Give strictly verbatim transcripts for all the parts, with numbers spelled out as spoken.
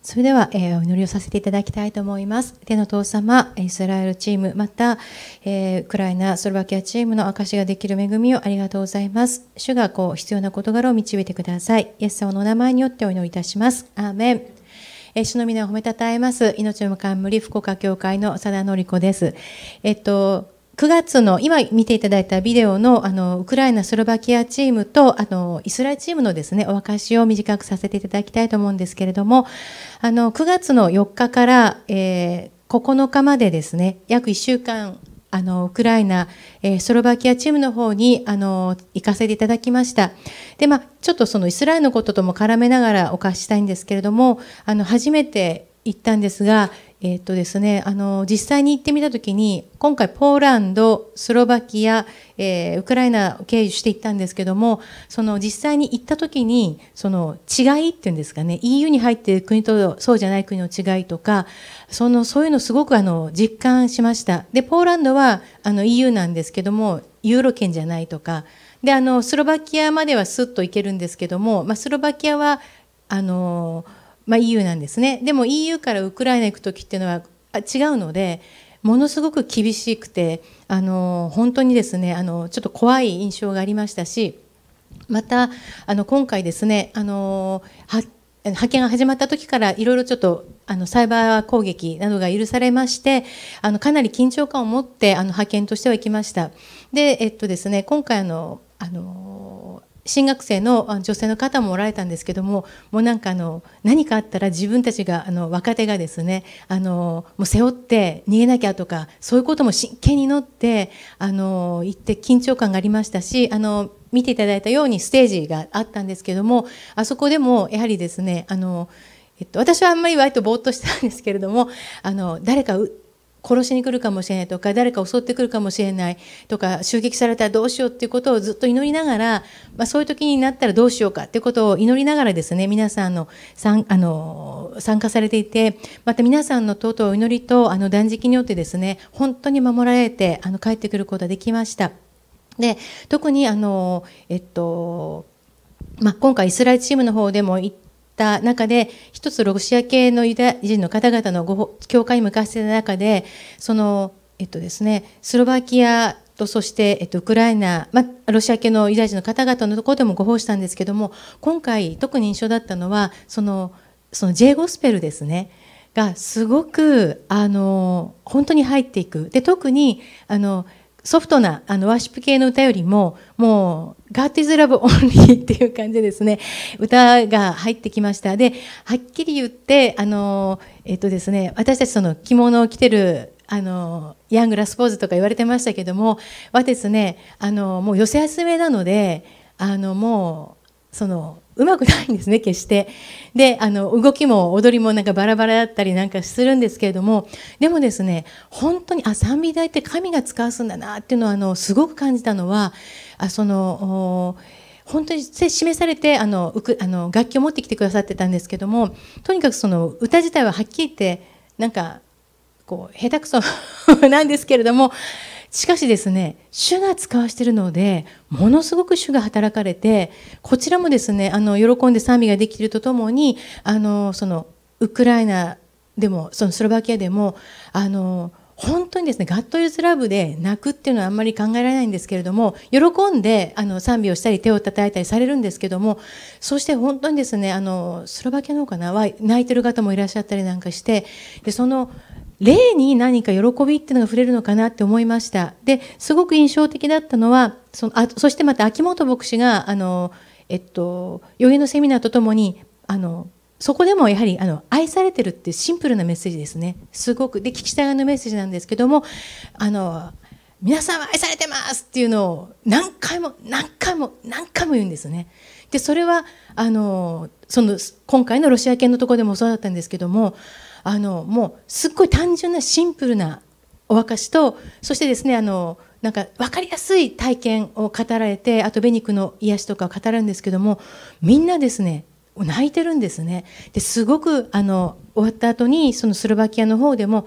それでは、えー、お祈りをさせていただきたいと思います。天の父様、イスラエルチーム、また、えー、ウクライナ、スロバキアチームの証しができる恵みをありがとうございます。主がこう必要な事柄を導いてください。イエス様のお名前によってお祈りいたします。アーメン。えー、主の皆を褒めたたえます。命の冠福岡教会の佐田典子です。えっとくがつの今見ていただいたビデオのあのウクライナスロバキアチームとあのイスラエルチームのですねお証しを短くさせていただきたいと思うんですけれども、あのくがつのよっかから、えー、ここのかまでですね約いっしゅうかんあのウクライナ、えー、スロバキアチームの方にあの行かせていただきました。で、まあ、ちょっとそのイスラエルのこととも絡めながらお貸ししたいんですけれども、あの初めて行ったんですが、えーっとですね、あの実際に行ってみたときに今回ポーランド、スロバキア、えー、ウクライナを経由して行ったんですけども、その実際に行ったときにその違いっていうんですかね、 イーユー に入っている国とそうじゃない国の違いとか、そのそういうのをすごくあの実感しました。でポーランドはあの イーユー なんですけどもユーロ圏じゃないとかで、あのスロバキアまではスッと行けるんですけども、まあ、スロバキアはあのまあ、イーユー なんですね。でも イーユー からウクライナ行くときっていうのは違うので、ものすごく厳しくて、あの本当にですね、あのちょっと怖い印象がありましたし、またあの今回ですね、あの派遣が始まった時からいろいろちょっとあのサイバー攻撃などが許されまして、あのかなり緊張感を持ってあの派遣としては行きました。で、えっとですね、今回あのあの新学生の女性の方もおられたんですけども、もうなんかあの何かあったら自分たちがあの若手がですね、あのもう背負って逃げなきゃとか、そういうことも真剣に乗ってあの行って緊張感がありましたし、あの見ていただいたようにステージがあったんですけども、あそこでもやはりですね、あの、えっと、私はあんまり割とぼーっとしたんですけれども、あの誰か殺しに来るかもしれないとか、誰か襲ってくるかもしれないとか、襲撃されたらどうしようっていうことをずっと祈りながら、まあ、そういう時になったらどうしようかっていうことを祈りながらですね、皆さんの参あの参加されていて、また皆さんの尊いお祈りとあの断食によってですね、本当に守られてあの帰ってくることができました。で、特にあの、えっとまあ、今回イスラエルチームの方でも行った中で、一つロシア系のユダヤ人の方々のご教会に向かせた中で、その、えっとですね、スロバキアとそして、えっと、ウクライナ、まあ、ロシア系のユダヤ人の方々のところでもご奉仕したんですけども、今回特に印象だったのはそのその J ゴスペルですねがすごくあの本当に入っていく。で、特にあのソフトなあのワーシップ系の歌よりももう God is love only っていう感じでですね、歌が入ってきました。で、はっきり言ってあのえっとですね、私たちその着物を着てるあのヤングラスポーズとか言われてましたけども、はですね、あのもう寄せ集めなので、あのもうそのうまくないんですね、決して。で、あの動きも踊りもなんかバラバラだったりなんかするんですけれども、でもですね、本当にあ賛美台って神が使わすんだなっていうのはあのすごく感じたのは、あその本当に示されてあのうくあの楽器を持ってきてくださってたんですけども、とにかくその歌自体ははっきり言ってなんかこう下手くそなんですけれども、しかしですね、主が使わしているのでものすごく主が働かれて、こちらもですね、あの喜んで賛美ができるとともに、あのそのウクライナでもそのスロバキアでもあの本当にですね、ガッドイズラブで泣くっていうのはあんまり考えられないんですけれども、喜んであの賛美をしたり手を叩いたりされるんですけども、そして本当にですね、あのスロバキアのかなは泣いてる方もいらっしゃったりなんかして、でその霊に何か喜びっていうのが触れるのかなって思いました。ですごく印象的だったのは、そのあそしてまた秋元牧師があの、えっと、予言のセミナーとともにあのそこでもやはりあの愛されてるっていうシンプルなメッセージですね。すごくで聞きたがのメッセージなんですけども、あの皆さんは愛されてますっていうのを何回も何回も何回も言うんですね。でそれはあのその今回のロシア系のところでもそうだったんですけども、あのもうすっごい単純なシンプルなお証と、そしてですね、あのなんか分かりやすい体験を語られて、あとベニクの癒しとかを語るんですけども、みんなですね泣いてるんですね。ですごくあの終わった後にそのスロバキアの方でも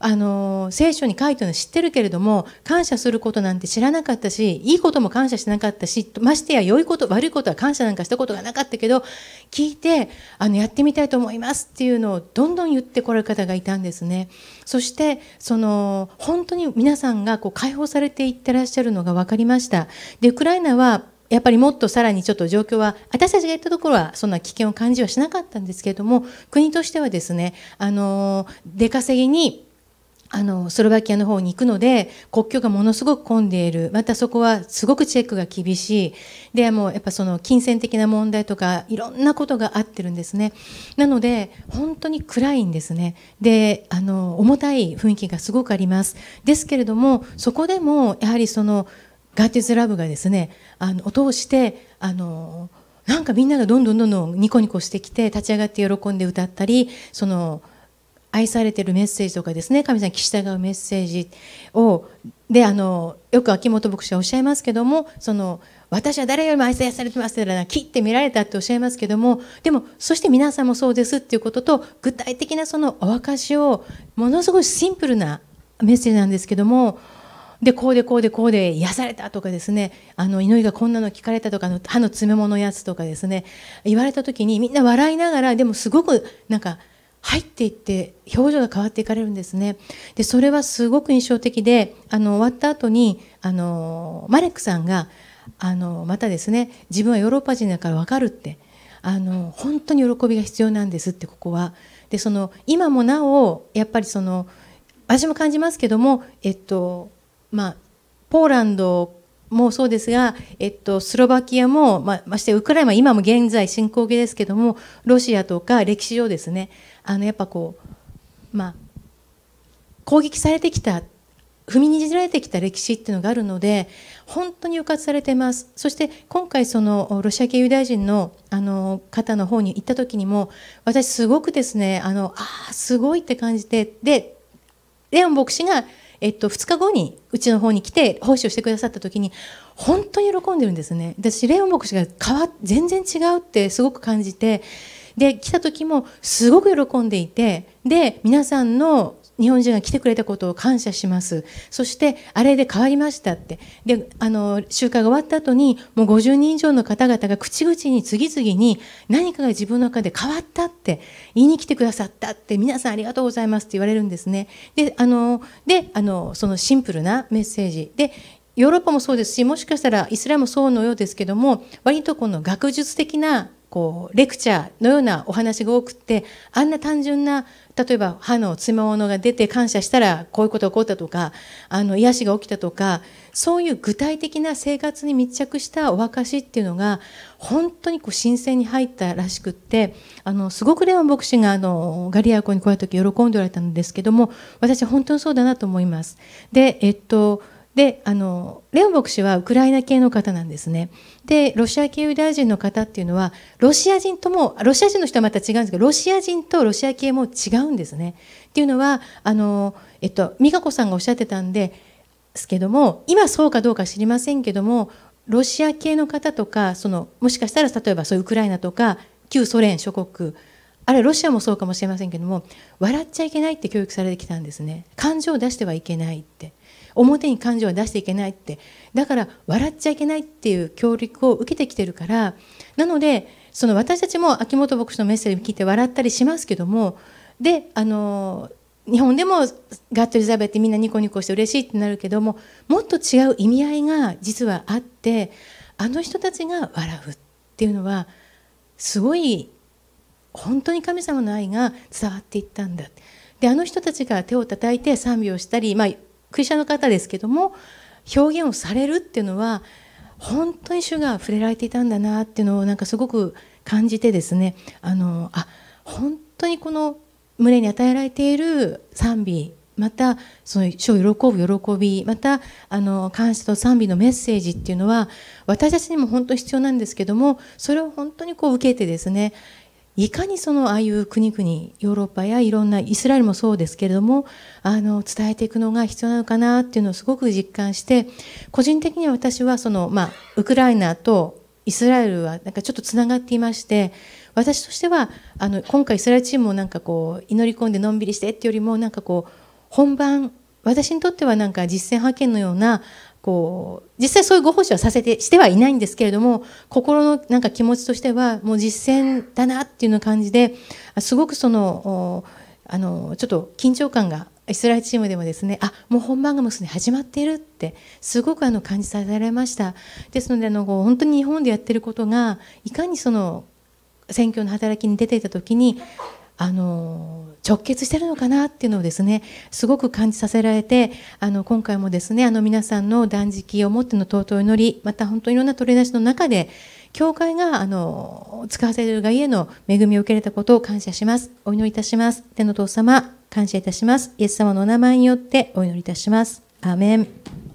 あの聖書に書いてるの知ってるけれども、感謝することなんて知らなかったし、いいことも感謝しなかったし、ましてや良いこと悪いことは感謝なんかしたことがなかったけど、聞いてあのやってみたいと思いますっていうのをどんどん言ってこられる方がいたんですね。そしてその本当に皆さんがこう解放されていってらっしゃるのが分かりました。でウクライナはやっぱりもっとさらにちょっと状況は、私たちが行ったところはそんな危険を感じはしなかったんですけれども、国としてはですね、あの出稼ぎにあのスロバキアの方に行くので、国境がものすごく混んでいる、またそこはすごくチェックが厳しい、でもうやっぱその金銭的な問題とかいろんなことがあってるんですね。なので本当に暗いんですね。であの重たい雰囲気がすごくあります。ですけれども、そこでもやはりそのガーティズラブがですね、あのを通してあのなんかみんながどんどんどんどんニコニコしてきて、立ち上がって喜んで歌ったり、その愛されてるメッセージとかですね、神様に従うメッセージをで、あのよく秋元牧師はおっしゃいますけども、その私は誰よりも愛されてますって切って見られたっておっしゃいますけども、でもそして皆さんもそうですっていうことと、具体的なそのお証しを、ものすごいシンプルなメッセージなんですけども、でこうでこうでこうで癒されたとかですね、あの祈りがこんなの聞かれたとか、の歯の詰め物のやつとかですね言われた時に、みんな笑いながら、でもすごくなんか入っていって表情が変わっていかれるんですね。でそれはすごく印象的で、あの終わった後にあのマレックさんがあのまたですね、自分はヨーロッパ人だから分かるって、あの本当に喜びが必要なんですって、ここは。でその今もなおやっぱりその私も感じますけども、えっとまあ、ポーランドもそうですが、えっと、スロバキアも、まあ、ましてウクライナは今も現在進行形ですけども、ロシアとか歴史上ですね、あのやっぱこう、まあ、攻撃されてきた、踏みにじられてきた歴史っていうのがあるので、本当に抑圧されています。そして今回そのロシア系ユダヤ人のあの方の方に行った時にも、私すごくですね、あのあすごいって感じて、でレオン牧師がえっと、ふつかごにうちの方に来て奉仕をしてくださった時に本当に喜んでるんですね。私レオン牧師が変わ全然違うってすごく感じて、で来た時もすごく喜んでいて、で皆さんの日本人が来てくれたことを感謝します。そしてあれで変わりましたって。であの集会が終わった後にもうごじゅうにん以上の方々が口々に次々に何かが自分の中で変わったって言いに来てくださったって、皆さんありがとうございますって言われるんですね。であのであのそのシンプルなメッセージで、ヨーロッパもそうですし、もしかしたらイスラエルもそうのようですけども、割とこの学術的なこうレクチャーのようなお話が多くって、あんな単純な例えば歯の詰め物が出て感謝したらこういうことが起こったとか、あの癒しが起きたとか、そういう具体的な生活に密着したお証しっていうのが本当にこう新鮮に入ったらしくって、あのすごくレオン牧師があのガリア湖に来られた時喜んでおられたんですけども、私は本当にそうだなと思います。でえっとであのレオン牧師はウクライナ系の方なんですね。でロシア系ユダヤ人の方っていうのは、ロシア人とも、ロシア人の人はまた違うんですけど、ロシア人とロシア系も違うんですね。っていうのはあの、えっと、美香子さんがおっしゃってたんですけども、今そうかどうか知りませんけども、ロシア系の方とか、そのもしかしたら例えばそういうウクライナとか旧ソ連諸国、あるいはロシアもそうかもしれませんけども、笑っちゃいけないって教育されてきたんですね。感情を出してはいけないって、表に感情は出していけないって、だから笑っちゃいけないっていう教育を受けてきてるから、なのでその私たちも秋元牧師のメッセージを聞いて笑ったりしますけども、であの日本でもガットリザベってみんなニコニコして嬉しいってなるけども、もっと違う意味合いが実はあって、あの人たちが笑うっていうのはすごい本当に神様の愛が伝わっていったんだ。であの人たちが手を叩いて賛美をしたり、まあクリスチャンの方ですけども表現をされるっていうのは、本当に主が触れられていたんだなっていうのをなんかすごく感じてですね、あのあ本当にこの胸に与えられている賛美、またその主を喜ぶ喜び、またあの感謝と賛美のメッセージっていうのは私たちにも本当に必要なんですけども、それを本当にこう受けてですね、いかにそのああいう国々、ヨーロッパやいろんなイスラエルもそうですけれども、あの伝えていくのが必要なのかなっていうのをすごく実感して、個人的には私はその、まあ、ウクライナとイスラエルはなんかちょっとつながっていまして、私としてはあの今回イスラエルチームをなんかこう祈り込んでのんびりしてっていうよりも、なんかこう本番、私にとってはなんか実践派遣のようなこう実際そういうご奉仕はさせてしてはいないんですけれども、心のなんか気持ちとしてはもう実践だなっていうような感じで、すごくそのあのちょっと緊張感がイスラエルチームでもですね、あ、もう本番がもうすでに始まっているってすごくあの感じさせられました。ですのであの本当に日本でやってることがいかにその宣教の働きに出ていた時にあの直結してるのかなっていうのをですね、すごく感じさせられて、あの今回もですね、あの皆さんの断食をもっての尊い祈り、また本当にいろんな取り出しの中で教会があの使わせるがゆえの恵みを受けれたことを感謝します。お祈りいたします。天の父様、感謝いたします。イエス様のお名前によってお祈りいたします。アーメン。